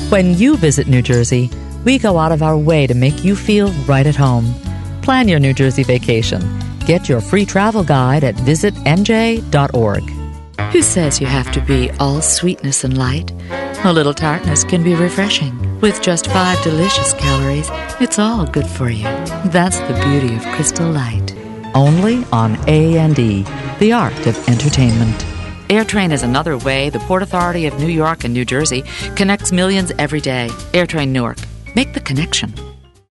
When you visit New Jersey, we go out of our way to make you feel right at home. Plan your New Jersey vacation. Get your free travel guide at visitnj.org. Who says you have to be all sweetness and light? A little tartness can be refreshing. With just 5 delicious calories, it's all good for you. That's the beauty of Crystal Light. Only on A&E, the art of entertainment. AirTrain is another way the Port Authority of New York and New Jersey connects millions every day. AirTrain Newark. Make the connection.